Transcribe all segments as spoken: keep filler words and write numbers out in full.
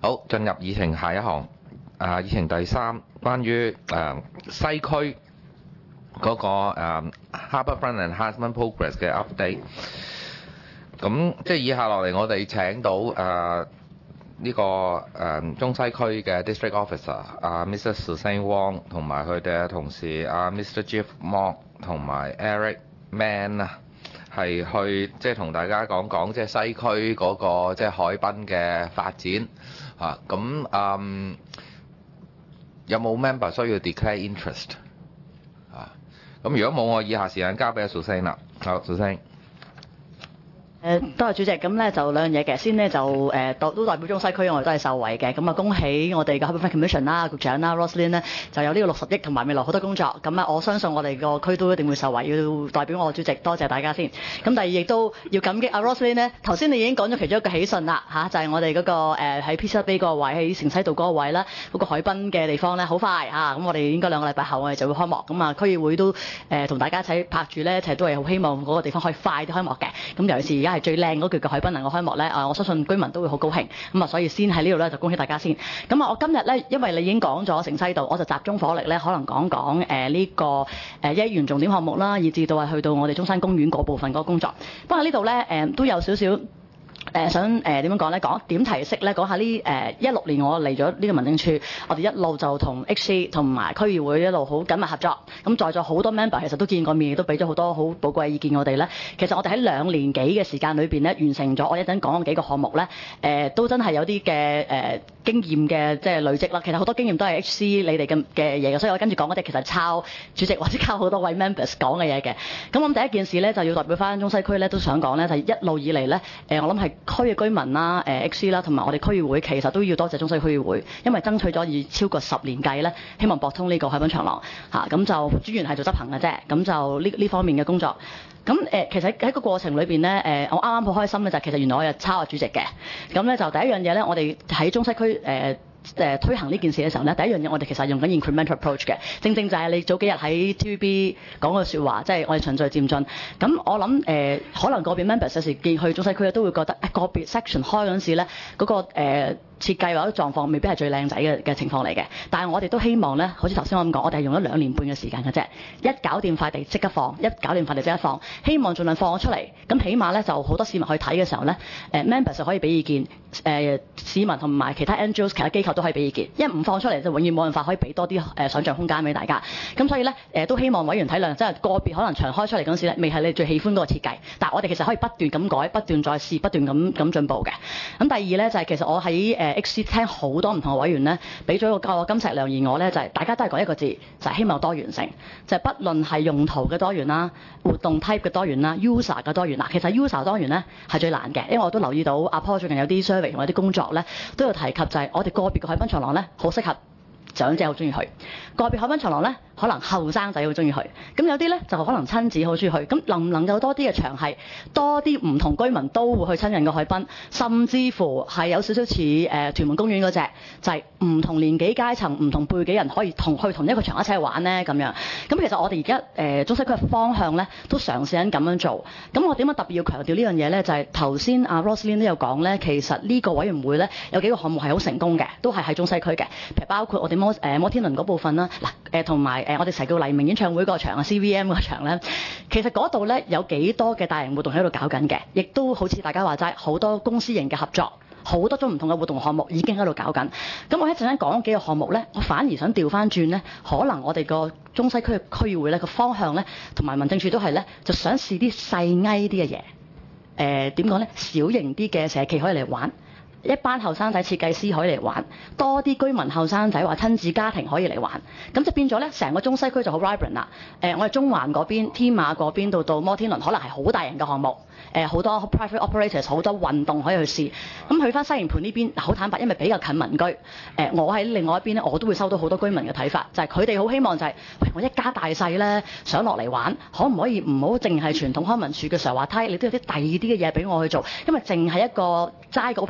好，進入議程下一項，啊，議程第三，關於誒、呃、西區嗰、那個、呃、Harbourfront Enhancement Progress 嘅 update。咁即係以下落嚟，我哋請到誒呢、呃這個誒、呃、中西區嘅 District Officer 啊 Mister Susan Wong 同埋佢哋嘅同事啊 Mister Jeff Mok 同埋 Eric Mann 啊，係去即係同大家講講即係西區嗰、那個即係海濱嘅發展嚇。咁、啊、嗯有冇 member 需要 declare interest 啊？咁如果冇，我以下時間交俾阿 Susan 啦。好，Susan。 誒多謝主席，咁咧就兩樣嘢嘅，先呢，就誒代都代表中西區，我哋都係受惠嘅。咁啊，恭喜我哋嘅 Harbourfront Commission 啦，局長啦 Roslyn 呢就有呢個六十億同埋未來好多工作。咁啊，我相信我哋個區都一定會受惠，要代表我主席多謝大家先。咁第二亦都要感激阿 Roslyn 呢，頭先你已經講咗其中一個喜訊啦嚇，就係、是、我哋嗰、那個誒喺 Pizza Bay 個位喺城西道嗰個位啦，嗰、那個海濱嘅地方咧好快嚇，咁我哋應該兩個禮拜後我哋就會開幕。咁啊，區議會都誒同大家一齊拍住咧，一齊都係好希望嗰個地方可以快啲開幕嘅。咁尤其是而家係最靚嗰句嘅海濱能夠開幕咧，啊，我相信居民都會好高興。咁啊，所以先喺呢度咧就恭喜大家先。咁啊，我今日咧，因為你已經講咗城西道，我就集中火力咧，可能講講誒呢個誒一億元重點項目啦，以至到係去到我哋中山公園嗰部分嗰個工作。不過呢度咧誒都有少少。誒、呃、想誒點樣講咧？講點提色咧？講下呢誒一六年我嚟咗呢個民政處，我哋一路就同 H C 同埋區議會一路好緊密合作。咁在座好多 member 其實都見過面，亦都俾咗好多好寶貴意見我哋咧。其實我哋喺兩年幾嘅時間裏邊咧，完成咗我一陣講幾個項目咧。誒、呃、都真係有啲嘅誒經驗嘅即係累積啦。其實好多經驗都係 H C 你哋嘅嘅嘢嘅，所以我跟住講嗰啲其實抄主席或者抄好多位 members 講嘅嘢嘅。咁我諗第一件事咧就要代表翻中西區咧都想講咧，就係、是、一路以嚟咧誒我諗係區嘅居民啦、誒 X C 啦，同埋我哋區議會，其實都要多謝中西區議會，因為爭取咗以超過十年計咧，希望駁通呢個海濱長廊嚇，咁、啊、就專員係做執行嘅啫，咁就呢呢方面嘅工作。咁誒、呃，其實喺個過程裏邊咧，誒我啱啱好開心咧，就其實原來我係抄阿主席嘅，咁咧就第一樣嘢咧，我哋喺中西區誒。呃誒推行呢件事嘅時候咧，第一樣嘢我哋其實係用緊 incremental approach 嘅，正正就係你早幾日喺 T V B 講嘅説話，即係我哋循序漸進。咁我諗誒、呃，可能個別 members 有時見去中西區咧，都會覺得誒個別 section 開嗰陣時咧，嗰、那個誒、呃、設計或者狀況未必係最靚仔嘅嘅情況嚟嘅。但係我哋都希望咧，好似頭先我咁講，我哋係用咗兩年半嘅時間嘅啫，一搞掂塊地即刻放，一搞掂塊地即刻放，希望盡量放咗出嚟。咁起碼咧就好多市民去睇嘅時候咧，誒、呃、members 就可以俾意見，誒、呃、市民同埋其他 N G Os 其他機構都可以俾意見，因為唔放出嚟就永遠冇辦法可以俾多啲誒、呃、想像空間俾大家。咁所以咧誒、呃、都希望委員體諒，即係個別可能長開出嚟嗰陣時咧，未係你最喜歡嗰個設計，但係我哋其實可以不斷咁改，不斷再試，不斷咁咁進步嘅。咁第二咧就係、是、其實我喺誒 X C 聽好多唔同嘅委員咧，俾咗個金石良言我咧，就係、是、大家都係講一個字，就係、是、希望多元性，就係、是、不論係用途嘅多元啦、活動 type 嘅多元啦、user 嘅多元啦。其實 user 多元咧係最難嘅，因為我都留意到阿 Paul 最近有啲 survey 同埋啲工作咧都有提及，就係我哋個別嘅海濱長廊咧好適合長者好中意去，個別海濱長廊咧可能後生仔好中意去，咁有啲咧就可能親子好中意去。咁能唔能夠多啲嘅場係多啲唔同居民都會去親近嘅海濱，甚至乎係有少少似誒屯門公園嗰隻，就係、是、唔同年紀階層、唔同輩幾人可以同去同一個場一齊玩咧咁樣。咁其實我哋而家誒中西區嘅方向咧都嘗試緊咁樣做。咁我點解特別要強調呢樣嘢咧？就係頭先阿 Roslyn 都有講咧，其實呢個委員會咧有幾個項目係好成功嘅，都係喺中西區嘅，譬如包括我哋摩誒摩天輪嗰部分啦，嗱誒同埋誒我哋成個黎明演唱會個場啊 C V M 個場咧，其實嗰度咧有幾多嘅大型活動喺度搞緊嘅，亦都好似大家話齋好多公私營嘅合作，好多種唔同嘅活動項目已經喺度搞緊。咁我一陣間講幾個項目咧，我反而想調翻轉咧，可能我哋個中西區嘅區議會咧個方向咧，同埋民政處都係咧，就想試啲細埃啲嘅嘢。誒點講咧？小型啲嘅社企可以嚟玩。一班後生仔設計師可以嚟玩，多啲居民後生仔話親子家庭可以嚟玩，咁就變咗咧，成個中西區就好 vibrant 啦。誒、呃，我哋中環嗰邊、天馬嗰邊到到摩天輪，可能係好大型嘅項目。誒、呃，好多 private operators 好多運動可以去試。咁去翻西營盤呢邊，好坦白，因為比較近民居。誒、呃，我喺另外一邊咧，我都會收到好多居民嘅睇法，就係佢哋好希望就係、是，喂，我一家大細咧想落嚟玩，可唔可以唔好淨係傳統康文署嘅常滑梯，你都有啲第二啲嘅嘢俾我去做，因為淨係一個齋個 open space 咧。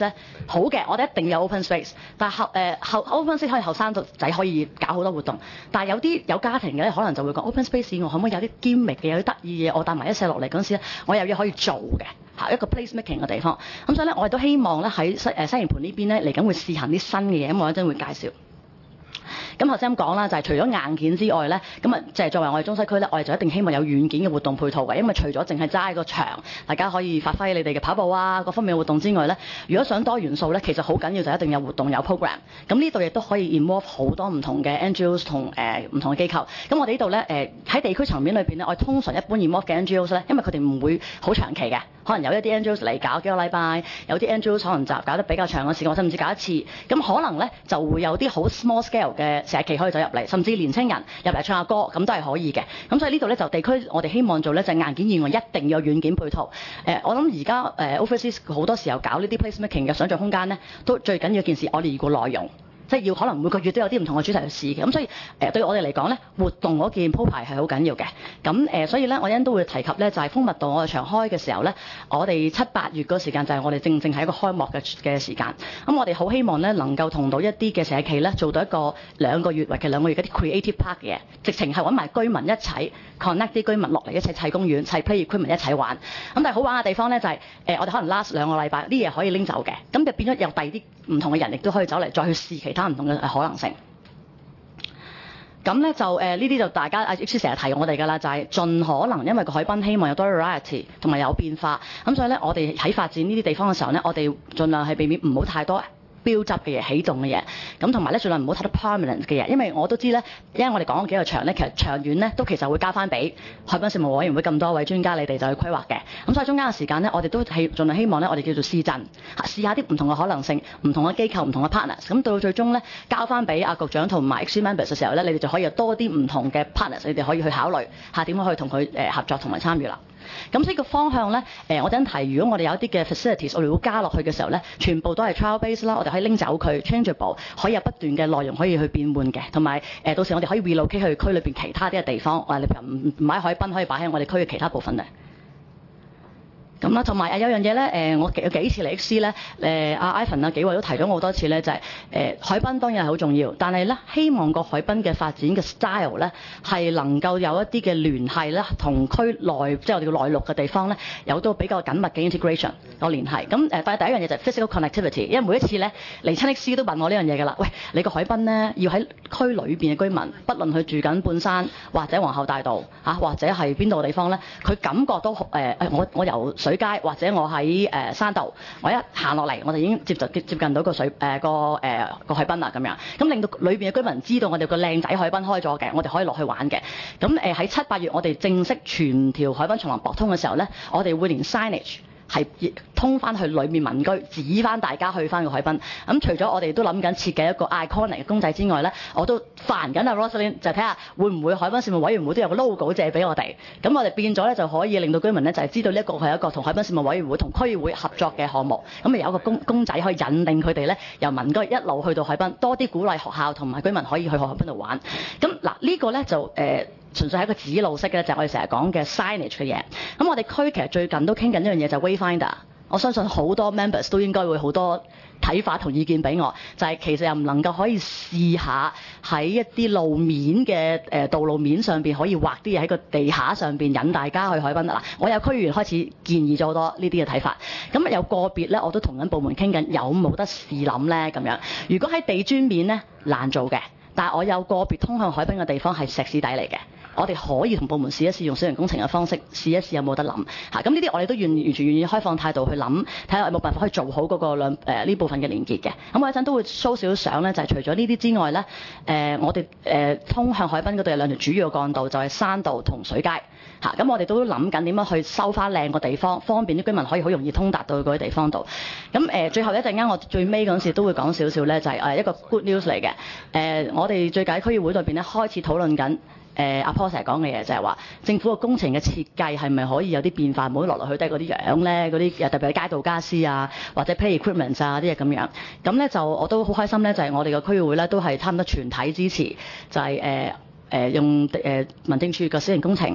咧，好嘅，我哋一定有 open space，但係後誒後 open space 可以後生仔可以搞好多活動，但係有啲有家庭嘅咧，可能就會講 open space 我可唔可以有啲 gimmick 嘅，有啲得意嘅嘢，我帶埋一細落嚟嗰陣時咧，我有嘢可以做嘅嚇，一個 place making 嘅地方。咁所以咧，我哋都希望咧喺西誒西營盤呢邊咧嚟緊會試行啲新嘅嘢，咁我一陣會介紹。咁頭先咁講啦，就係、是、除咗硬件之外咧，咁啊即係作為我哋中西區咧，我哋就一定希望有軟件嘅活動配套嘅，因為除咗淨係齋個場，大家可以發揮你哋嘅跑步啊各方面嘅活動之外咧，如果想多元素咧，其實好緊要就一定有活動有 program。咁呢度亦都可以 involve 好多唔同嘅 N G Os 同誒唔同嘅機構。咁我哋呢度咧誒喺地區層面裏邊咧，我哋通常一般 involve 嘅 N G Os 咧，因為佢哋唔會好長期嘅，可能有一啲 N G Os 嚟搞幾個禮拜，有啲 N G Os 可能就搞得比較長嘅時間，甚至搞一次。咁可能咧就會有啲好 small scale 嘅社企可以走入嚟。甚至年青人入嚟唱下歌，咁都係可以嘅。咁所以呢度咧就地區，我哋希望做咧就係硬件以外，一定要有軟件配套。誒、呃，我諗而家誒 Overseas 好多時候搞呢啲 place making 嘅想像空間咧，都最緊要件事，我哋要個內容。即係要可能每個月都有啲唔同嘅主題去試嘅，咁所以誒、呃、對我哋嚟講咧，活動嗰件鋪排係好緊要嘅。咁誒、呃、所以咧，我一陣都會提及咧，就係、是、豐密道我哋長開嘅時候咧，我哋七八月嗰個時間就係我哋正正係一個開幕嘅嘅時間。咁我哋好希望咧能夠同到一啲嘅社企咧做到一個兩個月或者兩個月嗰啲 creative park 嘅嘢，直情係揾埋居民一齊 connect 啲居民落嚟一齊砌公園、砌 play equipment 一齊玩。咁但係好玩嘅地方咧就係、是、誒、呃、我哋可能 last 兩個禮拜啲嘢可以拎走嘅，咁就變咗有第二啲唔同嘅人亦都可以走嚟再去試其他唔同嘅可能性。咁咧就誒呢啲就大家阿 X 成日提我哋㗎啦，就係、是、盡可能因為個海濱希望有多 variety 同埋有變化，咁所以咧我哋喺發展呢啲地方嘅時候咧，我哋盡量係避免唔好太多標誌嘅嘢、起動嘅嘢，咁同埋咧盡量唔好太多 permanent 嘅嘢，因為我都知咧，因為我哋講咗幾個場咧，其實長遠咧都其實會交翻俾海濱事務委員會咁多位專家你哋就去規劃嘅，咁所以中間嘅時間咧，我哋都係盡量希望咧，我哋叫做試陣，試下啲唔同嘅可能性、唔同嘅機構、唔同嘅 partners， 咁到最終咧交翻俾阿局長同埋 X members 嘅時候咧，你哋就可以有多啲唔同嘅 partners， 你哋可以去考慮下點樣去同佢誒合作同埋參與啦。咁所以個方向咧，誒、呃、我等提，如果我哋有一啲嘅 facilities， 我哋會加落去嘅時候咧，全部都係 trial base 啦，我哋可以拎走佢 changeable， 可以有不斷嘅內容可以去變換嘅，同埋誒到時我哋可以 relocate 去區裏邊其他啲嘅地方，話你譬如唔唔喺海濱，可以擺喺我哋區嘅其他部分嘅。咁啦，同埋啊有樣嘢咧，誒我幾幾次嚟 X C 咧，誒阿 Ivan 啊幾位都提咗我好多次咧，就係、是、誒海濱當然係好重要，但係咧希望個海濱嘅發展嘅 style 咧係能夠有一啲嘅聯繫咧，同區內即係我哋嘅內陸嘅地方咧有到比較緊密嘅 integration 個聯繫。咁誒，但係第一樣嘢就係 physical connectivity，因為每一次咧嚟親 X C 都問我呢樣嘢㗎啦。喂，你個海濱咧要喺區裏邊嘅居民，不論佢住緊半山或者皇后大道嚇、啊，或者係邊度嘅地方咧，佢感覺到誒誒我我由水街或者我喺誒、呃、山道，我一行落嚟我就已經接就接近到個水誒、呃、個誒、呃、個海濱啦咁樣，咁令到裏邊嘅居民知道我哋個靚仔海濱開咗嘅，我哋可以落去玩嘅。咁誒喺七八月我哋正式全條海濱松林駁通嘅時候咧，我哋會連 signage 係通翻去裏面民居，指翻大家去翻個海濱。咁除咗我哋都諗緊設計一個 iconic 嘅公仔之外咧，我都煩緊阿 Rosalind 就睇下會唔會海濱事務委員會都有個 logo 借俾我哋。咁我哋變咗咧就可以令到居民咧就係知道呢一個係一個同海濱事務委員會同區議會合作嘅項目。咁咪有一個公公仔可以引領佢哋咧由民居一路去到海濱，多啲鼓勵學校同埋居民可以去海濱度玩。咁嗱呢個咧就誒。呃純粹係一個指路式嘅，就係、是、我哋成日講嘅 signage 嘅嘢。咁我哋區其實最近都傾緊一樣嘢，就係 Wayfinder。我相信好多 members 都應該會好多睇法同意見俾我，就係、是、其實又唔能夠可以試下喺一啲路面嘅誒、呃、道路面上邊可以畫啲嘢喺個地下上邊引大家去海濱啦。我有區議員開始建議咗好多呢啲嘅睇法。咁有個別咧，我都同緊部門傾緊，有冇得試諗咧咁樣。如果喺地磚面咧難做嘅，但係我有個別通向海濱嘅地方係石屎底嚟嘅。我哋可以同部門試一試用小型工程嘅方式試一試有冇得諗嚇，咁呢啲我哋都願完全願意開放態度去諗，睇下有冇辦法可以做好嗰個兩誒呢部分嘅連結嘅。咁我一陣都會 show 少少相咧，就係、是、除咗呢啲之外咧，誒、呃、我哋誒、呃、通向海濱嗰度有兩條主要嘅幹道，就係、是、山道同水街嚇。咁、啊、我哋都諗緊點樣去收翻靚個地方，方便啲居民可以好容易通達到嗰啲地方度。咁誒、呃、最後一陣間我最尾嗰陣時都會講少少咧，就係、是、誒一個 good news 嚟嘅。誒、呃、我哋最近喺區議會裏邊咧開始討論緊。誒阿 Paul 成日講嘅嘢就係話，政府嘅工程嘅設計係咪可以有啲變化，唔好落落去都係嗰啲樣咧，嗰啲特別係街道家私啊，或者 play equipment 啊啲嘢咁樣。咁咧就我都好開心咧，就係、是、我哋嘅區議會咧都係差唔多全體支持，就係誒誒用誒、呃、民政處嘅小型工程。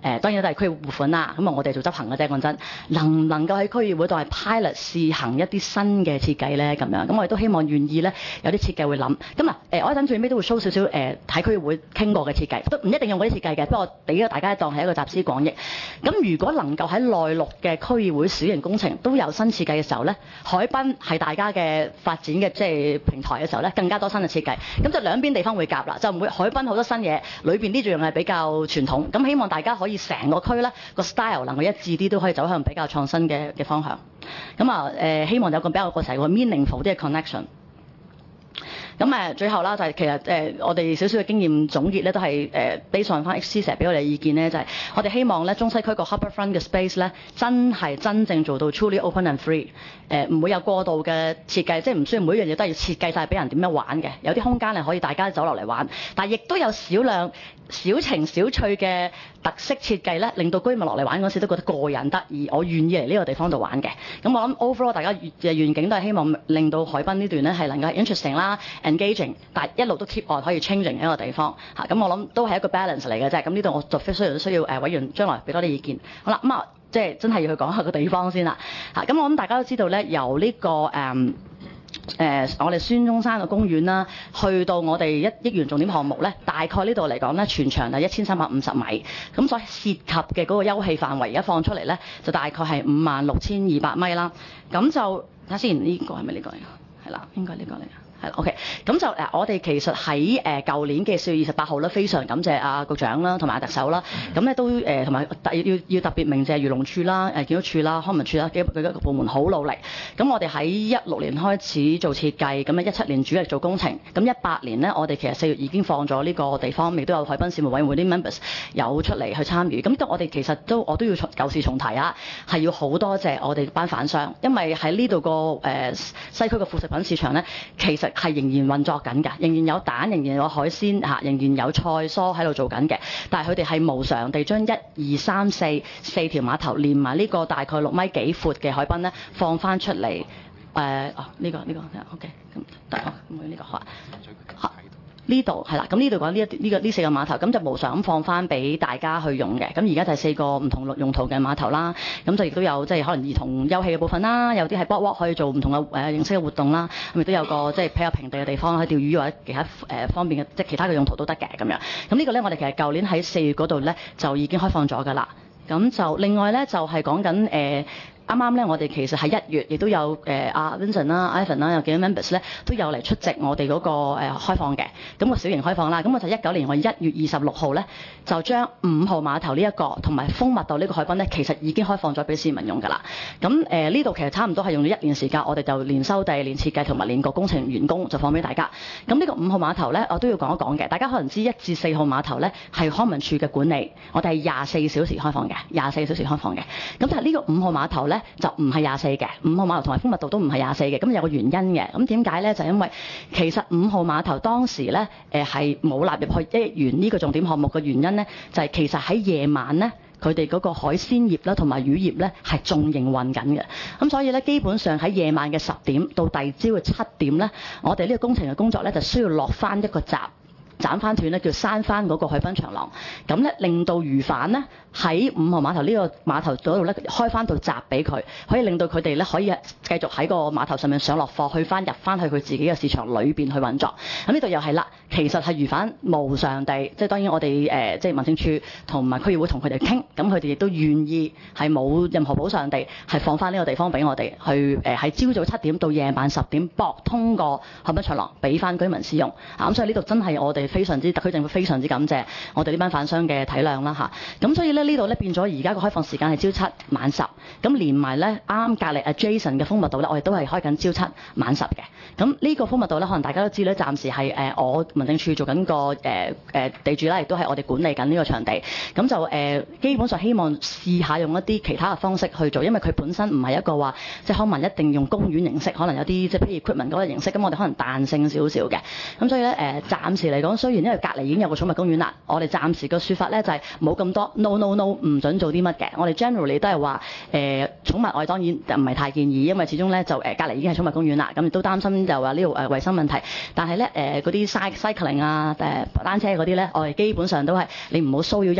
誒當然都係區議會撥款啦，咁啊我哋做執行嘅啫，講真，能唔能夠喺區議會度係 pilot 試行一啲新嘅設計咧咁樣，咁我哋都希望願意咧有啲設計會諗，咁嗱誒我一陣最尾都會 show 少少誒喺區議會傾過嘅設計，都唔一定用嗰啲設計嘅，不過我俾咗大家當係一個集思廣益。咁如果能夠喺內陸嘅區議會小型工程都有新設計嘅時候咧，海濱係大家嘅發展嘅即係平台嘅時候咧，更加多新嘅設計，咁就兩邊地方會夾啦，就唔會海濱好多新嘢，裏邊呢樣係比較傳統，咁希望大家可以成個區咧個 style 能夠一致啲，都可以走向比較創新嘅嘅方向。咁啊誒，希望有個比較個成個 meaningful 啲嘅 connection。咁誒最後啦，就係、是、其實誒、呃、我哋少少嘅經驗總結咧，都係誒 based on 翻 X C 成日俾我哋意見咧，就係、是、我哋希望咧中西區個 harbourfront 嘅 space 咧，真係真正做到 truly open and free，誒、呃、唔會有過度嘅設計，即係唔需要每一樣嘢都係要設計晒俾人點樣玩嘅，有啲空間係可以大家走落嚟玩，但係亦都有少量小情小趣嘅特色設計咧，令到居民落嚟玩嗰時都覺得過癮得意，我願意嚟呢個地方度玩嘅。咁我諗 overall 大家嘅願景都係希望令到海濱呢段咧係能夠 interesting 啦 engaging， 但係一路都 keep on 可以 changing 一個地方嚇。咁我諗都係一個 balance 嚟嘅啫。咁呢度我就非需要需要誒委員將來俾多啲意見。好啦，咁啊即係真係要去講下個地方先啦嚇。咁我諗大家都知道咧，由呢、這個誒。嗯誒、呃，我哋孫中山嘅公園啦，去到我哋一億元重點項目咧，大概呢度嚟講咧，全長係一千三百五十米，咁所涉及嘅嗰個休憩範圍而家放出嚟咧，就大概係五萬六千二百米啦。咁就睇下先，呢、這個係咪呢個嚟？係啦，應該呢個嚟。係啦 ，OK，咁就誒，我哋其實喺誒舊年嘅四月二十八號咧，非常感謝阿局長啦，同埋阿特首啦，咁咧都誒同埋要要特別鳴謝漁農署啦、誒建築署啦、康文署啦，幾佢一個部門好努力。咁我哋喺一六年開始做設計，咁咧一七年主力做工程，咁一八年咧，我哋其實四月已經放咗呢個地方，亦都有海濱事務委員會啲 members 有出嚟去參與。咁我哋其實都我都要舊事重提啊，係要好多謝我哋班販商，因為喺呢度個誒西區嘅副食品市場咧，其實係仍然運作緊嘅，仍然有蛋，仍然有海鮮嚇，仍然有菜蔬喺度做緊嘅。但係佢哋係無償地將一二三四四條碼頭連埋呢個大概六米幾闊嘅海濱咧放翻出嚟。誒、呃、哦，呢、這個呢、這個 OK， 咁得哦，咁呢個好啊。呢度係啦，咁呢度講呢一呢個呢四個碼頭，咁就無償咁放翻俾大家去用嘅。咁而家就係四個唔同用途嘅碼頭啦。咁就亦都有即係可能兒童休憩嘅部分啦，有啲係 boardwalk 可以做唔同嘅誒、呃、形式嘅活動啦。咁亦都有個即係比較平地嘅地方可以釣魚或者其他誒、呃、方面嘅即係其他嘅用途都得嘅咁樣。咁呢個咧我哋其實舊年喺四月嗰度咧就已經開放咗㗎啦。咁就另外咧就係講緊誒。呃啱啱咧，我哋其實喺一月亦都有誒阿 Vincent 啦、Ivan 啦，有幾個 members 咧都有嚟出席我哋嗰個誒開放嘅，咁個小型開放啦。咁我就一九年我一月二十六號咧就將五號碼頭呢一個同埋豐密道呢個海濱咧，其實已經開放咗俾市民用㗎啦。咁誒呢度其實差唔多係用咗一年時間，我哋就連收地、連設計同埋連個工程員工就放俾大家。咁呢個五號碼頭咧，我都要講一講嘅。大家可能知一至四號碼頭咧係康文署嘅管理，我哋係廿四小時開放嘅，廿四小時開放嘅。咁但係呢個五號碼頭咧就唔係廿四嘅，五號碼頭同埋豐密道都唔係廿四嘅，咁有個原因嘅。咁點解咧？就係因為其實五號碼頭當時咧誒係冇納入去一億元呢個重點項目嘅原因咧，就係、是、其實喺夜晚咧。佢哋嗰個海鮮業啦，同埋漁業咧係仲營運緊嘅，咁所以咧基本上喺夜晚嘅十點到第二朝嘅七點咧，我哋呢個工程嘅工作咧就需要落翻一個閘，斬翻斷咧，叫閂翻嗰個海濱長廊，咁咧令到漁販咧喺五號碼頭呢個碼頭嗰度咧開翻道閘俾佢，可以令到佢哋咧可以繼續喺個碼頭上面上落貨，去翻入翻去佢自己嘅市場裏邊去運作。咁呢度又係啦，其實係漁販無償地，即係當然我哋誒、呃、即係民政處同埋區議會同佢哋傾，咁佢哋亦都願意係冇任何補償地係放翻呢個地方俾我哋去誒喺朝早七點到夜晚十點駁通個海濱長廊俾翻居民使用。啊咁所以呢度真係我哋非常之特區政府非常之感謝我哋呢班販商嘅體諒啦嚇。咁所以咧呢度咧變咗而家個開放時間係朝七晚十，咁連埋咧啱隔離 adjacent 嘅豐密道咧，我哋都係開緊朝七晚十嘅。咁呢個豐密道咧，可能大家都知咧，暫時係誒、呃、我民政處做緊個誒誒、呃、地主啦，亦都係我哋管理緊呢個場地。咁就誒、呃、基本上希望試下用一啲其他嘅方式去做，因為佢本身唔係一個話即係康文一定用公園形式，可能有啲即係譬如 equipment 嗰個形式，咁我哋可能彈性少少嘅。咁所以咧誒、呃、暫時嚟講，雖然因為隔離已經有個寵物公園啦，我哋暫時個説法咧就係冇咁多 no no no 唔準做啲乜嘅。我哋 generally 都係話誒寵物我哋當然就唔係太建議，因為始終咧就誒、呃、隔離已經係寵物公園啦，咁亦都擔心就話呢度誒衞生問題。但係咧誒嗰啲 cycling 啊誒單車嗰啲咧，我哋基本上都係你唔好騷擾人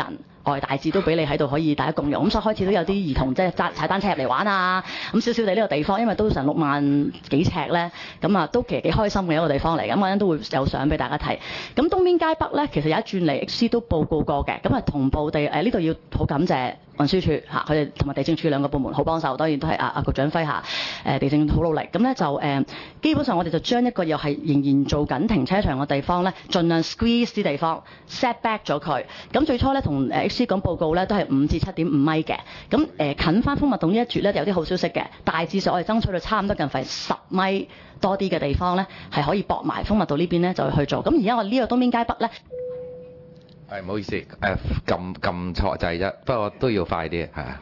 外大致都俾你喺度可以大家共用。咁所以開始都有啲兒童即係揸踩單車入嚟玩啊。咁少少地呢個地方，因為都成六萬幾尺咧，咁啊都其實幾開心嘅一個地方嚟。咁我陣都會有相俾大家睇。咁東邊街北咧，其實有一轉嚟 X C 都報告過嘅。咁啊同步地誒呢度要好感謝運輸署嚇，佢哋同埋地政署兩個部門好幫手，當然都係阿阿局長麾下誒地政好努力。咁咧就誒、呃、基本上我哋就將一個又係仍然做緊停車場嘅地方咧，盡量 squeeze 啲地方 set back 咗佢。咁最初咧同誒 X C 講報告咧都係五至七點五米嘅。咁誒、呃、近翻蜂蜜洞呢一絕咧有啲好消息嘅，大致上我哋爭取到差唔多近快十米多啲嘅地方咧係可以駁埋蜂蜜道呢邊咧就去做。咁而家我呢個東邊街北咧。 係唔好意思，誒撳撳錯掣啫，不過都要快啲，係啊。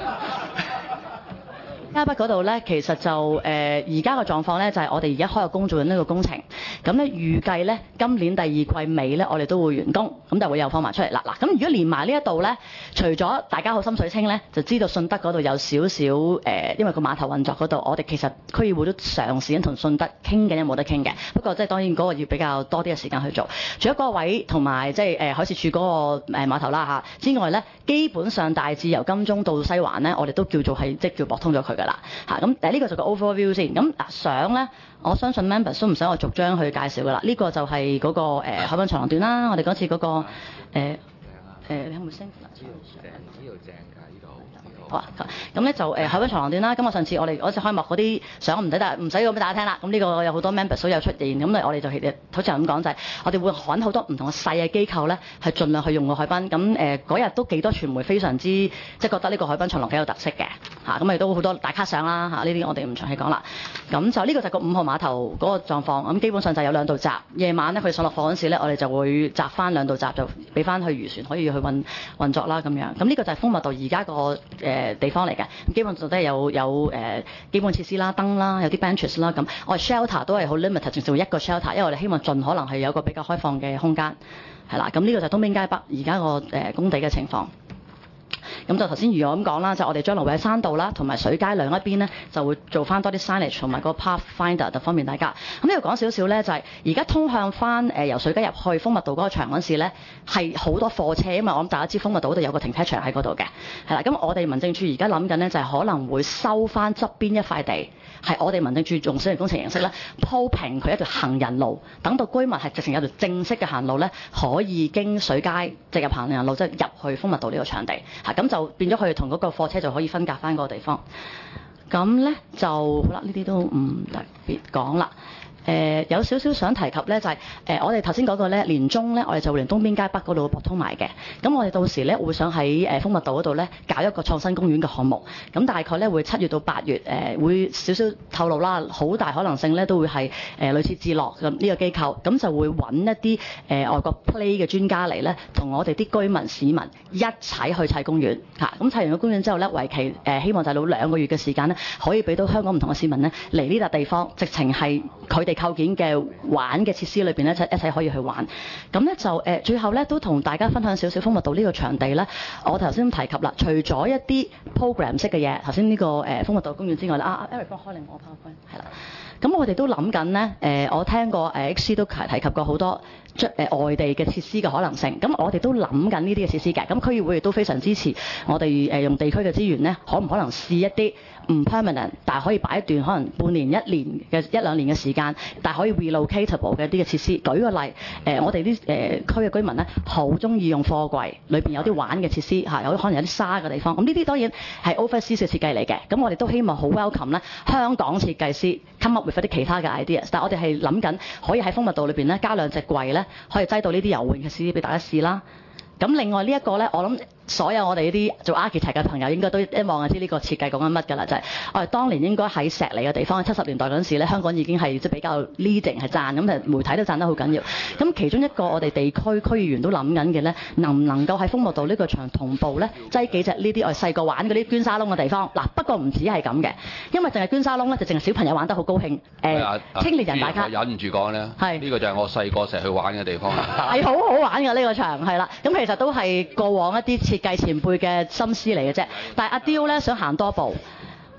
街北嗰度咧，其實就誒而家嘅狀況咧，就係、是、我哋而家開個工做緊呢個工程，咁咧預計咧今年第二季尾咧，我哋都會完工，咁就會有放埋出嚟啦。嗱，咁如果連埋呢一度咧，除咗大家好心水清咧，就知道信德嗰度有少少誒，因為個碼頭運作嗰度，我哋其實區議會都嘗試緊同信德傾緊有冇得傾嘅。不過即係當然嗰個要比較多啲嘅時間去做。除咗嗰個位同埋即係誒海事處嗰個誒碼頭啦嚇之外咧，基本上大致由金鐘到西環咧，我哋都叫做係即係叫駁通咗佢㗎啦。嚇咁誒呢個就個 overview 先。咁嗱相咧，我相信 members 都唔使我逐張去介紹㗎啦。呢、這個就係嗰、那個誒、呃、海濱長廊段啦。我哋嗰次嗰、那個誒誒、呃呃，你可唔可以升？呢度正，呢度正㗎，呢度。好啊，咁咧就誒、呃、海濱長廊段啦。咁我上次我哋嗰次開幕嗰啲相唔使得，唔使講俾大家聽啦。咁呢個有好多 members 都有出現。咁誒我哋就係好似咁講就係、是，我哋會揾好多唔同嘅細嘅機構咧，係盡量去用個海濱。咁誒嗰日都幾多傳媒非常之即係覺得呢個海濱長廊幾有特色嘅嚇。咁亦都好多打卡相啦嚇。呢啲我哋唔詳細講啦。咁就呢個就係個五號碼頭嗰個狀況。咁基本上就有兩道閘。夜晚咧佢上落貨嗰陣時咧，我哋就會閘翻兩道閘，就俾翻去漁船可以去運運作啦咁樣。咁呢個就係蜂蜜道而家個誒。呃地方嚟嘅，基本上都係有有誒、呃、基本設施啦、燈啦、有啲 benches 啦咁。我哋 shelter 都係好 limited，淨係會一個 shelter，因為我哋希望盡可能係有一個比較開放嘅空間，係啦。咁呢個就係東邊街北而家個誒工地嘅情況。咁就頭先如我咁講啦，就我哋將來會喺山道啦，同埋水街兩一邊咧，就會做翻多啲 signage 同埋個 pathfinder，就方便大家。咁呢度講少少咧，就係而家通向翻誒、呃、由水街入去蜂蜜道嗰個場嗰時咧，係好多貨車，因為我諗大家知蜂蜜道嗰度有個停車場喺嗰度嘅，係啦。咁我哋民政處而家諗緊咧，就係、是、可能會收翻側邊一塊地，係我哋民政處用小型工程形式咧鋪平佢一條行人路，等到居民係直情有條正式嘅行路咧，可以經水街直入行人路，即係入去蜂蜜道呢個場地嚇。咁就變咗佢哋同嗰個貨車就可以分隔翻嗰個地方。咁咧就好啦，呢啲都唔特別講啦。誒、呃、有少少想提及咧，就係、是、誒、呃、我哋頭先講過咧，年中咧我哋就會連東邊街北嗰度駁通埋嘅。咁我哋到時咧會想喺誒蜂蜜道嗰度咧搞一個創新公園嘅項目。咁大概咧會七月到八月誒、呃、會少少透露啦，好大可能性咧都會係誒、呃、類似智樂咁呢個機構，咁就會揾一啲誒、呃、外國 play 嘅專家嚟咧，同我哋啲居民市民一齊去砌公園嚇。咁、啊、砌完個公園之後咧，為期誒、呃、希望就係到兩個月嘅時間咧，可以俾到香港唔同嘅市民咧嚟呢笪地方，直情係佢哋構建嘅玩嘅設施裏邊咧，一一齊可以去玩。咁咧就誒、呃、最後咧都同大家分享少少蜂蜜道呢個場地咧。我頭先提及啦，除咗一啲 program 式嘅嘢，頭先呢個誒、呃、蜂蜜道公園之外咧，啊 Eric 幫開令我 PowerPoint 係啦。咁我哋都諗緊咧，誒、呃、我聽過誒 X C 都提及過好多誒、呃、外地嘅設施嘅可能性。咁我哋都諗緊呢啲嘅設施嘅。咁區議會亦都非常支持我哋誒、呃、用地區嘅資源咧，可唔可能試一啲唔 permanent， 但係可以擺一段可能半年、一年嘅一兩年嘅時間，但係可以 relocatable 嘅一啲嘅設施。舉個例，誒、呃、我哋啲誒區嘅居民咧，好中意用貨櫃裏邊有啲玩嘅設施嚇，有可能有啲沙嘅地方。咁呢啲當然係 overseas 嘅設計嚟嘅。咁我哋都希望好 welcome 咧，香港設計師 come up with 啲其他嘅 ideas。但係我哋係諗緊可以喺蜂蜜道裏邊咧加兩隻櫃咧，可以擠到呢啲遊玩嘅設施俾大家試啦。咁另外呢一個咧，我諗所有我哋呢啲做 architect 嘅朋友應該都一望就知呢個設計講緊乜㗎啦，就係、是、我哋當年應該喺石籬嘅地方，七十年代嗰陣時咧，香港已經係即係比較 leading 係讚，咁誒媒體都讚得好緊要。咁其中一個我哋地區區議員都諗緊嘅咧，能唔能夠喺蜂蜜道呢個場同步咧，擠幾隻呢啲我哋細個玩嗰啲捐沙窿嘅地方？嗱，不過唔止係咁嘅，因為淨係捐沙窿咧，就淨係小朋友玩得好高興。誒、呃，啊啊、青年人大家忍唔住講咧，係呢個就係我細個成日去玩嘅地方， 係好好玩嘅呢、呢個場，係啦。咁其實都係過往一啲設計前輩嘅心思嚟嘅啫，但係阿刁咧想行多步。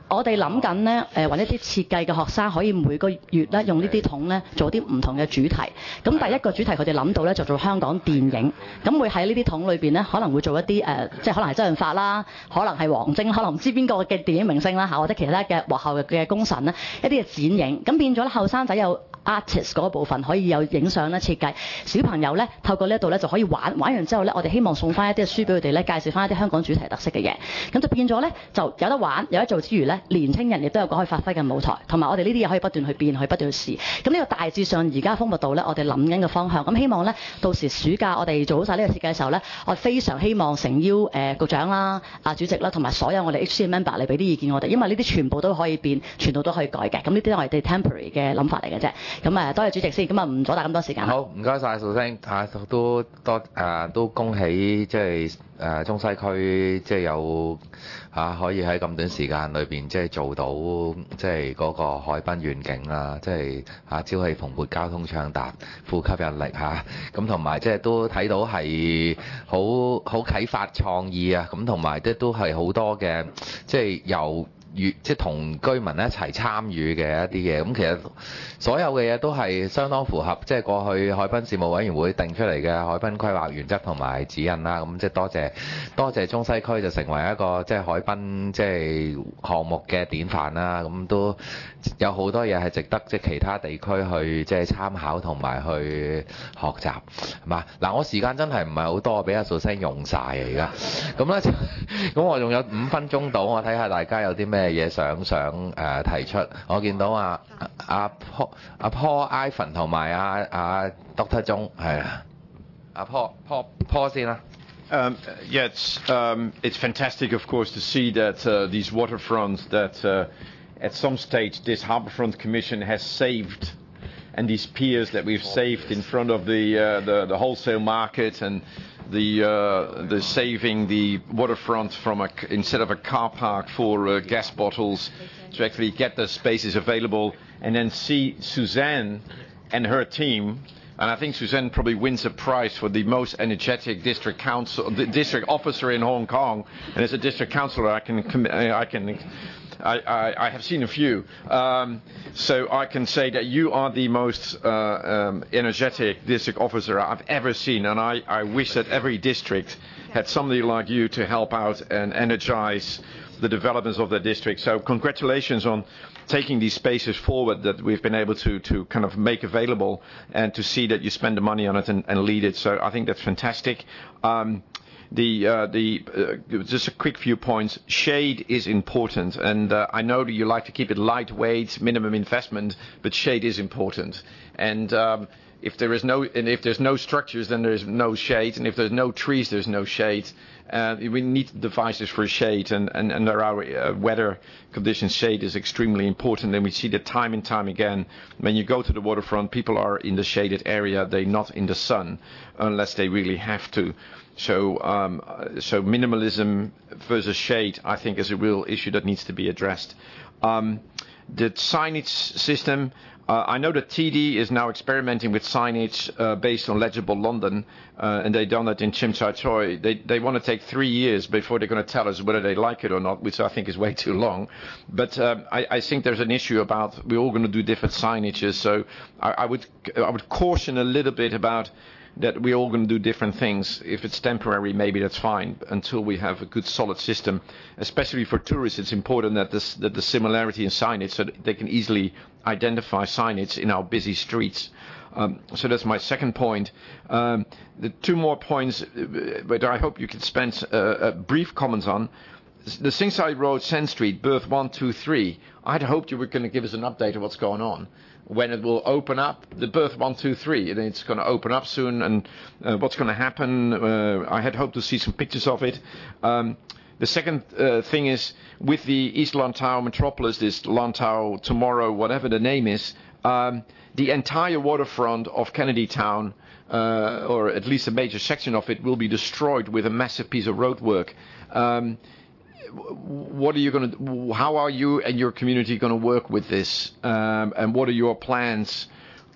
我哋諗緊咧，誒揾一啲設計嘅學生可以每個月咧用呢啲桶咧做啲唔同嘅主題。咁第一個主題佢哋諗到咧就做香港電影，咁會喺呢啲桶裏邊咧可能會做一啲誒、呃，即係可能係周潤發啦，可能係王晶，可能唔知邊個嘅電影明星啦嚇，或者其他嘅幕後嘅功臣咧，一啲嘅剪影，咁變咗咧後生仔有 artist 嗰部分可以有影相咧設計，小朋友咧透過呢一度咧就可以玩，玩完之後咧我哋希望送翻一啲書俾佢哋咧，介紹翻一啲香港主題特色嘅嘢，咁就變咗咧就有得玩有得做之餘咧，年青人亦都有個可以發揮嘅舞台，同埋我哋呢啲嘢可以不斷去變，可以不斷去試。咁呢個大致上而家豐密道咧，我哋諗緊嘅方向，咁希望咧到時暑假我哋做好晒呢個設計嘅時候咧，我非常希望誠邀誒、呃、局長啦、啊主席啦，同埋所有我哋 H C member 嚟俾啲意見我哋，因為呢啲全部都可以變，全部都可以改嘅。咁呢啲係我哋 temporary 嘅諗法嚟嘅啫。咁誒多謝主席先，咁啊唔阻大咁多時間。 好，唔該晒蘇生，嚇都多誒、呃、都恭喜即係誒中西區即係有嚇、啊、可以喺咁短時間裏邊即係做到即係嗰個海濱願景啦，即係嚇朝氣蓬勃、交通暢達、富吸引力嚇，咁同埋即係都睇到係好好啟發創意啊，咁同埋即都係好多嘅即係由與即係同居民一齊參與嘅一啲嘢，咁其實所有嘅嘢都係相當符合即係過去海濱事務委員會定出嚟嘅海濱規劃原則同埋指引啦。咁即係多謝多謝中西區就成為一個即係海濱即係項目嘅典範啦。咁都有好多嘢係值得即係其他地區去即係參考同埋去學習，係嘛？嗱，我時間真係唔係好多，俾阿蘇生用晒啊而家。咁咧咁我仲有五分鐘到，我睇下大家有啲咩嘢想想誒、呃、提出。我見到啊阿 Paul 阿 Paul Ivan 同埋阿阿 Doctor 鐘係啊，阿 Paul Paul Paul 先啦。 Um, yeah, it's, um, it's fantastic, of course, to see that uh, these waterfronts that uh, at some stage this Harbourfront Commission has saved, and these piers that we've saved in front of the uh, the, the wholesale market, and the uh, the saving the waterfront from a, instead of a car park for uh, gas bottles, to actually get the spaces available, and then see Suzanne and her team. And I think Suzanne probably wins a prize for the most energetic district council, the district officer in Hong Kong. And as a district councillor, I can, I can, I, I, I have seen a few. Um, so I can say that you are the most uh, um, energetic district officer I've ever seen. And I, I wish that every district had somebody like you to help out and energize the developments of the district. So congratulations on taking these spaces forward that we've been able to to kind of make available, and to see that you spend the money on it and, and lead it. So I think that's fantastic. Um, the uh, the uh, just a quick few points. Shade is important, and uh, I know that you like to keep it lightweight, minimum investment, but shade is important. And um, if there is no and if there's no structures, then there is no shade, and if there's no trees, there's no shade. Uh, we need devices for shade, and, and, and there are uh, weather conditions. Shade is extremely important, and we see that time and time again. When you go to the waterfront, people are in the shaded area. They're not in the sun unless they really have to. So, um, so minimalism versus shade, I think, is a real issue that needs to be addressed. Um, the signage system. Uh, I know that T D is now experimenting with signage uh, based on Legible London, uh, and they've done it in Tsim Sha Tsui. They, they want to take three years before they're going to tell us whether they like it or not, which I think is way too long. But um, I, I think there's an issue about we're all going to do different signages, so I, I would I would caution a little bit about that we're all going to do different things. If it's temporary, maybe that's fine, until we have a good solid system. Especially for tourists, it's important that, this, that the similarity in signage, so that they can easily identify signage in our busy streets. Um, so that's my second point. Um, the two more points, but I hope you can spend uh, a brief comments on. The Singside Road, Sen Street, berth one, two, three. I'd hoped you were going to give us an update of what's going on. When it will open up, the berth one, two, three, and it's going to open up soon, and uh, what's going to happen. Uh, I had hoped to see some pictures of it. Um, the second uh, thing is, with the East Lantau Metropolis, this Lantau Tomorrow, whatever the name is, um, the entire waterfront of Kennedy Town, uh, or at least a major section of it, will be destroyed with a massive piece of roadwork. Um, What are you going to? How are you and your community going to work with this? Um, and what are your plans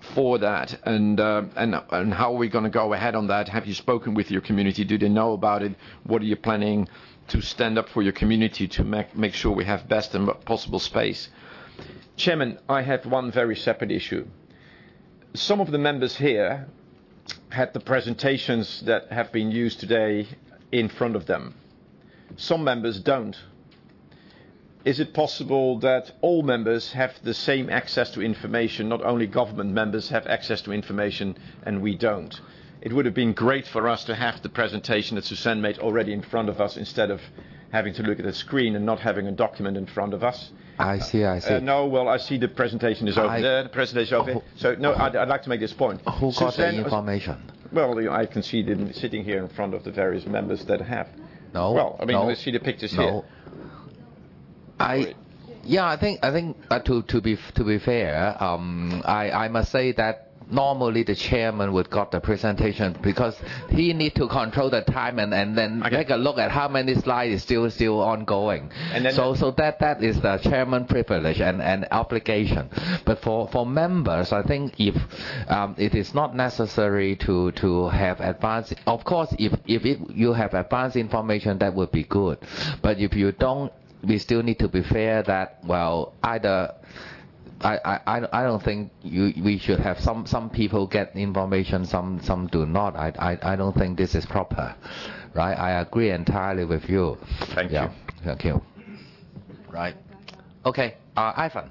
for that, and uh, and and how are we going to go ahead on that? Have you spoken with your community? Do they know about it? What are you planning to stand up for your community to make make sure we have best and possible space? Chairman, I have one very separate issue. Some of the members here had the presentations that have been used today in front of them. Some members don't. Is it possible that all members have the same access to information, not only government members have access to information and we don't? It would have been great for us to have the presentation that Suzanne made already in front of us instead of having to look at the screen and not having a document in front of us. I see, I see. Uh, no, well, I see the presentation is over I, there. The presentation is over there. So, no, I'd, I'd like to make this point. Who got Suzanne, the information? Well, I can see them sitting here in front of the various members that have. No. Well, I mean, no, we see the pictures no. here. I, yeah, I think I think uh, to to be to be fair, um, I I must say that normally the chairman would got the presentation because he need to control the time and, and then okay. take a look at how many slides is still still ongoing. And then so so that that is the chairman privilege and, and obligation. But for, for members, I think if um, it is not necessary to to have advanced. Of course, if if it, you have advanced information, that would be good. But if you don't, we still need to be fair that well either. I, I, I don't think you, we should have some, some people get information, some, some do not. I, I, I don't think this is proper, right? I agree entirely with you. Thank yeah. you. Thank you. Right. Okay. Uh, Ivan.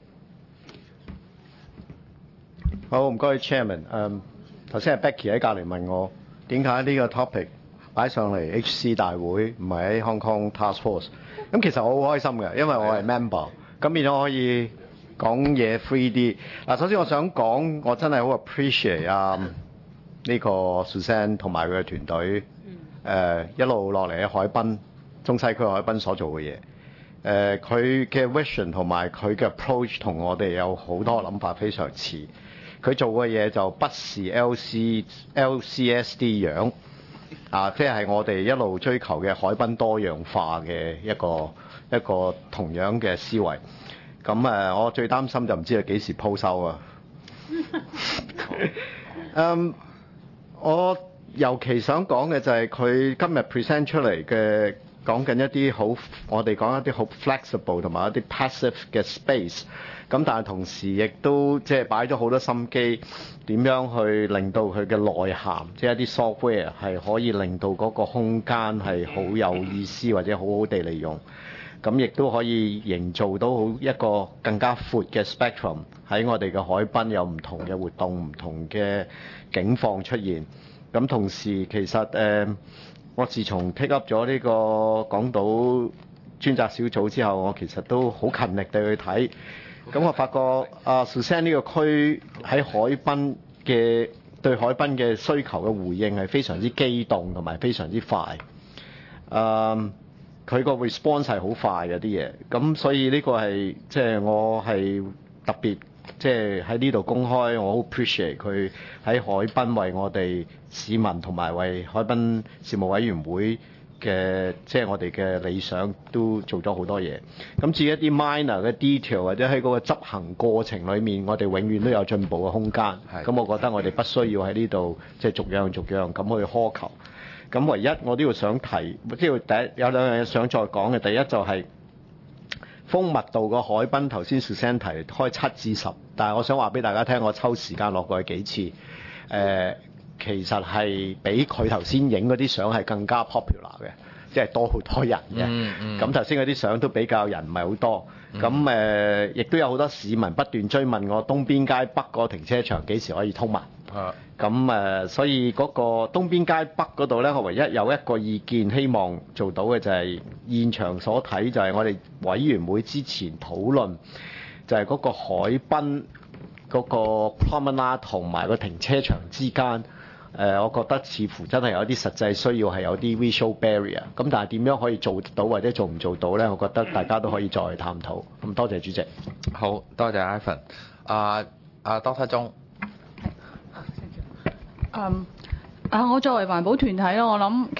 好，唔該 Chairman。誒，頭先係 Becky 喺隔離問我點解呢個 topic 擺上嚟 H C 大會，唔係喺 Hong Kong Task Force。咁其實我好開心嘅，因為我係 member，咁變咗可以。講嘢 free 啲嗱，首先我想講，我真係好 appreciate 啊呢個 Suzanne 同埋佢嘅團隊，誒、呃、一路落嚟喺海濱中西區海濱所做嘅嘢，誒佢嘅 vision 同埋佢嘅 approach 同我哋有好多諗法非常似，佢做嘅嘢就不是 L C L C S D 樣啊，即係我哋一路追求嘅海濱多樣化嘅一個一個同樣嘅思維。咁誒，我最擔心就唔知佢幾時鋪收啊！嗯，我尤其想講嘅就係佢今日 present 出嚟嘅，講緊一啲好，我哋講一啲好 flexible 同埋一啲 passive 嘅 space。咁但係同時亦都即係擺咗好多心機，點樣去令到佢嘅內涵，即係一啲 software 係可以令到嗰個空間係好有意思或者好好地利用。咁亦都可以營造到好一個更加闊嘅 spectrum 喺我哋嘅海濱有唔同嘅活動、唔同嘅境況出現。咁同時其實誒、呃，我自從 take up 咗呢個港島專責小組之後，我其實都好勤力地去睇。咁我發覺啊 Suzanne 呢個區喺海濱嘅對海濱嘅需求嘅回應係非常之機動同埋非常之快。嗯。佢個 response 係好快嘅啲嘢，咁所以呢個係即係我係特別即係喺呢度公開，我好 appreciate 佢喺海濱為我哋市民同埋為海濱事務委員會嘅即係我哋嘅理想都做咗好多嘢。咁至於一啲 minor 嘅 detail 或者喺嗰個執行過程裏面，我哋永遠都有進步嘅空間。咁我覺得我哋不需要喺呢度即係逐樣逐樣咁去苛求。咁唯一我都要想提，即係第一有兩樣嘢想再講嘅。第一就係豐密度個海濱，頭先 Suzanne 提開七至十，但係我想話俾大家聽，我抽時間落過去幾次，誒、呃、其實係比佢頭先影嗰啲相係更加 popular 嘅，即係多好多人嘅。咁頭先嗰啲相都比較人唔係好多，咁誒亦都有好多市民不斷追問我東邊街北個停車場幾時可以通埋。咁誒、呃，所以嗰個東邊街北嗰度咧，我唯一有一個意見，希望做到嘅就係現場所睇，就係我哋委員會之前討論，就係嗰個海濱嗰個 promenade 同埋個停車場之間，誒、呃，我覺得似乎真係有啲實際需要係有啲 visual barrier。咁但係點樣可以做到或者做唔做到咧？我覺得大家都可以再探討。咁多謝主席。 好多謝 Ivan。啊啊 Doctor 鍾。 嗯啊！我作為環保團體咧，我諗其實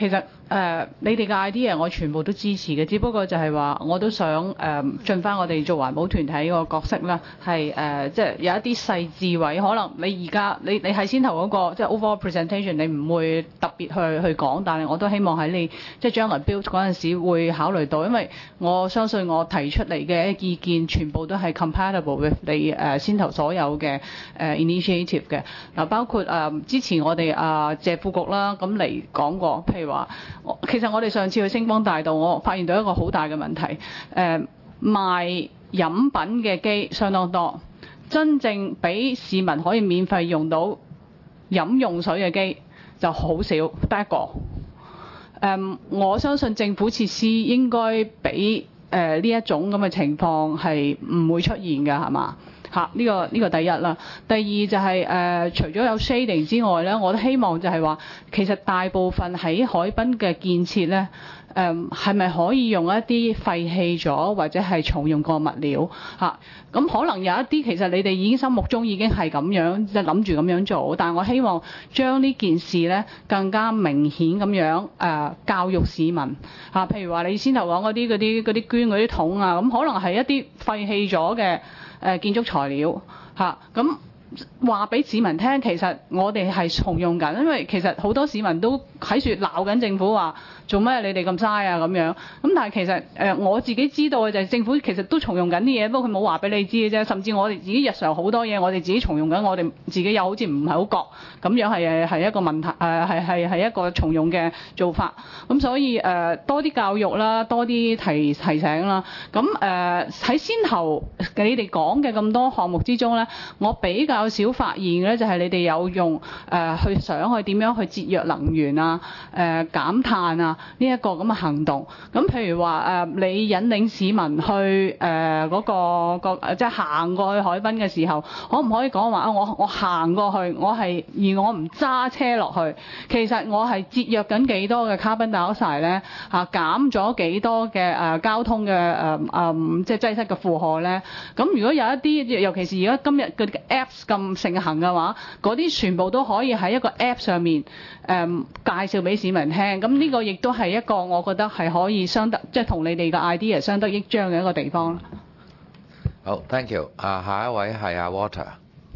誒，你哋嘅 idea 我全部都支持嘅，只不過就係話我都想誒盡翻我哋做環保團體個角色啦，係誒即係有一啲細緻位，可能你而家你你喺先頭嗰個即係 overall presentation 你唔會特別去去講，但係我都希望喺你即係將來 build 嗰陣時會考慮到，因為我相信我提出嚟嘅意見全部都係 compatible with 你誒先頭所有嘅誒 initiative 嘅嗱，包括誒之前我哋啊謝副局啦咁嚟講過，譬如話。其實我哋上次去星光大道，我發現到一個好大嘅問題。誒、呃、賣飲品嘅機相當多，真正俾市民可以免費用到飲用水嘅機就好少，得一個。誒、呃，我相信政府設施應該俾誒呢一種咁嘅情況係唔會出現嘅，係嘛？嚇，呢個呢個第一啦。第二就係、是、誒、呃，除咗有 shading 之外咧，我都希望就係話，其實大部分喺海濱嘅建設咧，誒係咪可以用一啲廢棄咗或者係重用過物料嚇？咁、啊、可能有一啲其實你哋已經心目中已經係咁樣，即係諗住咁樣做。但係我希望將呢件事咧更加明顯咁樣誒、呃、教育市民嚇、啊。譬如話你先頭講嗰啲嗰啲嗰啲捐嗰啲桶啊，咁可能係一啲廢棄咗嘅。誒建築材料嚇，咁話俾市民聽，其實我哋係重用緊，因為其實好多市民都喺處鬧緊政府話做咩你哋咁嘥啊咁樣，咁但係其實誒、呃、我自己知道嘅就係政府其實都重用緊啲嘢，不過佢冇話俾你知嘅啫。甚至我哋自己日常好多嘢，我哋自己重用緊，我哋自己又好似唔係好覺咁樣係係一個問題，誒係係係一個重用嘅做法。咁所以誒、呃、多啲教育啦，多啲提提醒啦。咁誒喺先頭你哋講嘅咁多項目之中咧，我比較少發現嘅咧就係你哋有用誒、呃、去想去點樣去節約能源啊、誒、呃、減碳啊。呢一個咁嘅行動，咁譬如話誒、呃，你引領市民去誒嗰、呃那個個即係行過去海濱嘅時候，可唔可以講話啊？我我行過去，我係而我唔揸車落去，其實我係節約緊幾多嘅 carbon dioxide 咧嚇，減咗幾多嘅誒、呃、交通嘅誒誒即係擠塞嘅負荷咧。咁如果有一啲，尤其是而家今日嘅 apps 咁盛行嘅話，嗰啲全部都可以喺一個 app 上面誒、呃、介紹俾市民聽。咁呢個亦都係一個我覺得係可以相得，即係同你哋嘅 idea 相得益彰嘅一個地方。 好 ，thank you。啊，下一位係阿 Water。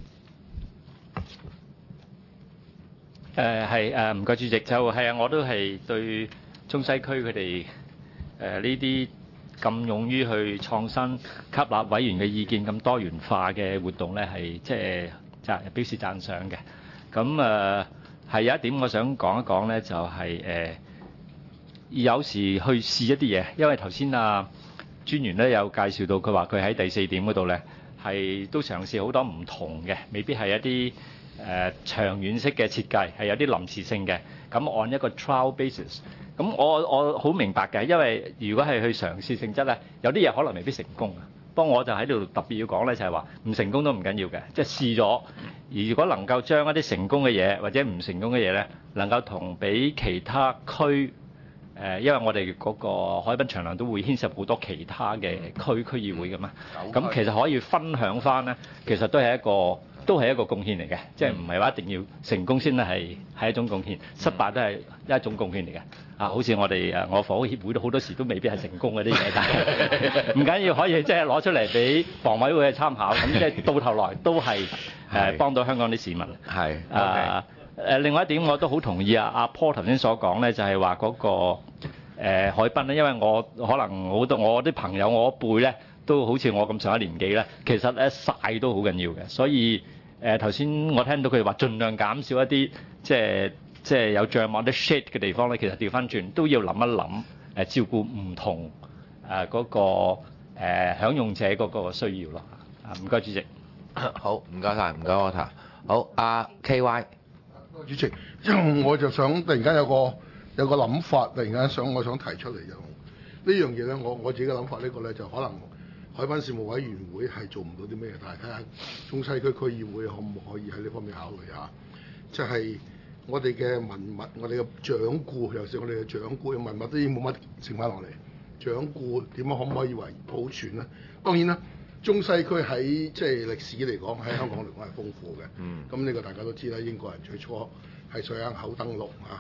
誒係誒，唔該主席，就係啊，我都係對中西區佢哋誒呢啲咁勇於去創新、吸納委員嘅意見、咁多元化嘅活動咧，係即係讚表示讚賞嘅。咁誒係有一點我想講一講咧，就係、是、誒。呃有時去試一啲嘢，因為頭先啊專員咧有介紹到，佢話佢喺第四點嗰度咧係都嘗試好多唔同嘅，未必係一啲誒、呃、長遠式嘅設計，係有啲臨時性嘅。咁按一個 trial basis，咁我我好明白嘅，因為如果係去嘗試性質咧，有啲嘢可能未必成功啊。不過我就喺度特別要講咧，就係話唔成功都唔緊要嘅，即係試咗。而如果能夠將一啲成功嘅嘢或者唔成功嘅嘢咧，能夠同俾其他區。誒，因為我哋嗰個海濱長廊都會牽涉好多其他嘅區區議會㗎嘛，咁其實可以分享翻咧，其實都係一個都係一個貢獻嚟嘅，即係唔係話一定要成功先係係一種貢獻，失敗都係一種貢獻嚟嘅。啊，好似我哋誒我房屋協會都好多時都未必係成功嗰啲嘢，但係唔緊要，可以即係攞出嚟俾房委會去參考，咁即係到頭來都係誒幫到香港啲市民。係啊。誒另外一點我都好同意啊，阿 Paul 頭先所講咧，就係話嗰個誒、呃、海濱咧，因為我可能好多我啲朋友我一輩咧，都好似我咁上一年紀咧，其實咧曬都好緊要嘅，所以誒頭先我聽到佢哋話盡量減少一啲即係即係有帳幕啲 shade 嘅地方咧，其實調翻轉都要諗一諗誒、呃、照顧唔同誒嗰、呃那個誒、呃、享用者嗰個需要咯。啊，唔該主席。 好，唔該晒，唔該 Water。好，阿 K Y。 主席，我就想突然間有個有個諗法，突然間想我想提出嚟就呢樣嘢咧，我我自己嘅諗法呢個咧就可能海濱事務委員會係做唔到啲咩，但係睇下中西區區議會可唔可以喺呢方面考慮下，就係、是、我哋嘅文物，我哋嘅掌故，尤其是我哋嘅掌故嘅文物都已經冇乜剩翻落嚟，掌故點樣可唔可以為保存咧？當然啦。中西區喺即係歷史嚟講，喺香港嚟講係豐富嘅。嗯。咁呢個大家都知啦，英國人最初係水坑口登陸啊，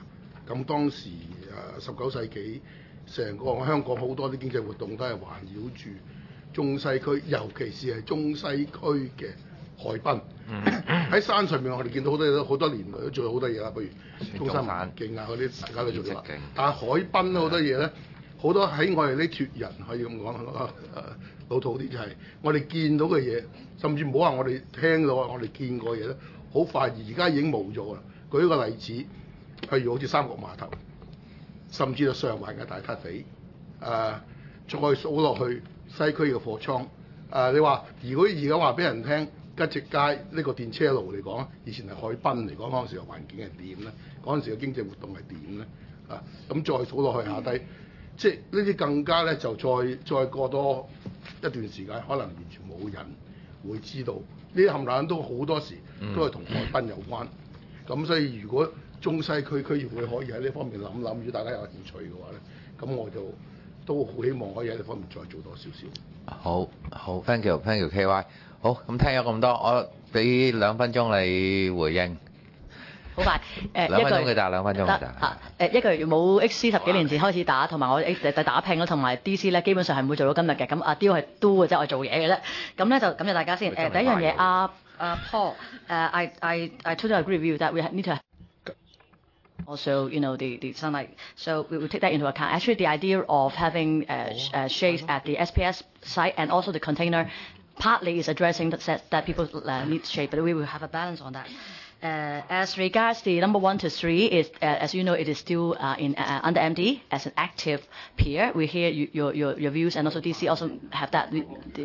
咁當時誒十九世紀，成個香港好多啲經濟活動都係環繞住中西區，尤其是係中西區嘅海濱。喺山上面，我哋見到好多好多年來都做咗好多嘢啦，譬如中山環境啊嗰啲，大家都做咗啦。但係海濱好多嘢咧，好多喺我哋呢脱人可以咁講，誒老土啲就係我哋見到嘅嘢，甚至唔好話我哋聽到，我哋見過嘢咧，好快而家已經冇咗啦。舉一個例子，譬如好似三角碼頭，甚至到上環嘅大撻匪，誒、啊、再數落去西區嘅貨倉，誒、啊、你話如果而家話俾人聽，吉直街呢個電車路嚟講，以前係海濱嚟講，嗰陣時嘅環境係點咧？嗰陣時嘅經濟活動係點咧？啊，咁再數落去下低，即係呢啲更加咧就再再過多一段時間，可能完全冇人會知道。呢啲冚唪唥都好多時都係同海濱有關。咁所以如果中西區區議會可以喺呢方面諗諗，如果大家有興趣嘅話咧，咁我就都好希望可以喺呢方面再做多少少。 好，好 ，thank you，thank you，K Y。好，咁聽咗咁多，我俾兩分鐘你回應。 好快，誒兩分鐘嘅咋，兩分鐘嘅咋。 嚇誒一個月冇 X C 十幾年前開始打，同埋我 X 打拼啦，同埋 D C 咧，基本上係唔會做到今日嘅。咁阿雕係 do 嘅啫，我係做嘢嘅啫。咁咧就感謝大家先。誒第一樣嘢，阿阿 Paul，誒 I I I totally agree with you that we need to also, you know, the, the sunlight. So we will take that into account. Actually, the idea of having uh, sh- uh, shades at the S P S site and also the container partly is addressing that, that people uh, need shade, but we will have a balance on that. Uh, as regards the number one to three, is uh, as you know, it is still uh, in uh, under M D as an active peer. We hear you, your, your your views, and also D C also have that. The,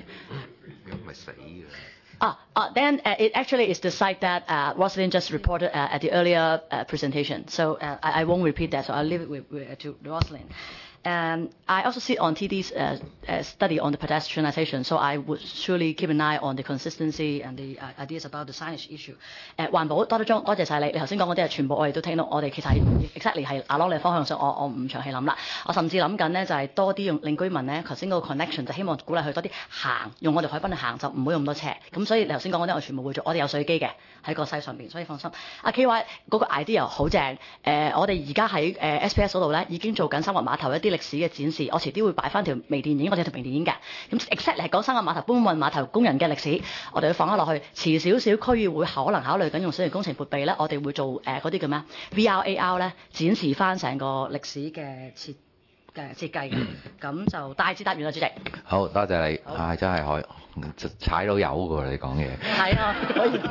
Ah, uh, then uh, it actually is the site that uh, Rosalind just reported uh, at the earlier uh, presentation. So uh, I, I won't repeat that, so I'll leave it with, with, to Rosalind. Um, I also sit on T D's uh, uh, study on the pedestrianisation, so I would surely keep an eye on the consistency and the uh, ideas about the signage issue. 誒環保多得鐘，多謝晒你。你頭先講嗰啲係全部我哋都聽到，我哋其實係 exactly 係阿羅嘅方向上，我我唔長氣諗啦。我甚至諗緊咧就係、是、多啲用令居民咧，頭先嗰個 connection 就希望鼓勵佢多啲行，用我哋海濱去行就唔好用咁多車。咁所以你頭先講嗰啲我全部會做，我哋有水機嘅喺個西上邊，所以放心。阿 K Y 嗰個 idea 好正。誒、呃，我哋而家喺誒 S P S 嗰度咧已經做緊三角碼頭一啲歷史嘅展示，我遲啲會擺翻條微電影，我哋有條微電影嘅。咁 exactly 係講三角碼頭搬運碼頭工人嘅歷史，我哋會放咗落去。遲少少區議會可能考慮緊用小型工程撥備咧，我哋會做誒嗰啲叫咩 V R A R 咧，展示翻成個歷史嘅設嘅設計嘅。咁就大致答完啦，主席。 好多謝你，啊真係可以踩到油㗎喎，你講嘢。係啊，可以。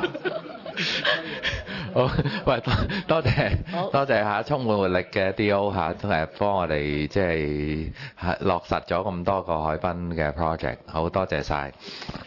好，喂，多多謝多謝嚇，充滿活力嘅 D O 嚇，都係幫我哋即係落實咗咁多個海濱嘅 project，好多謝晒。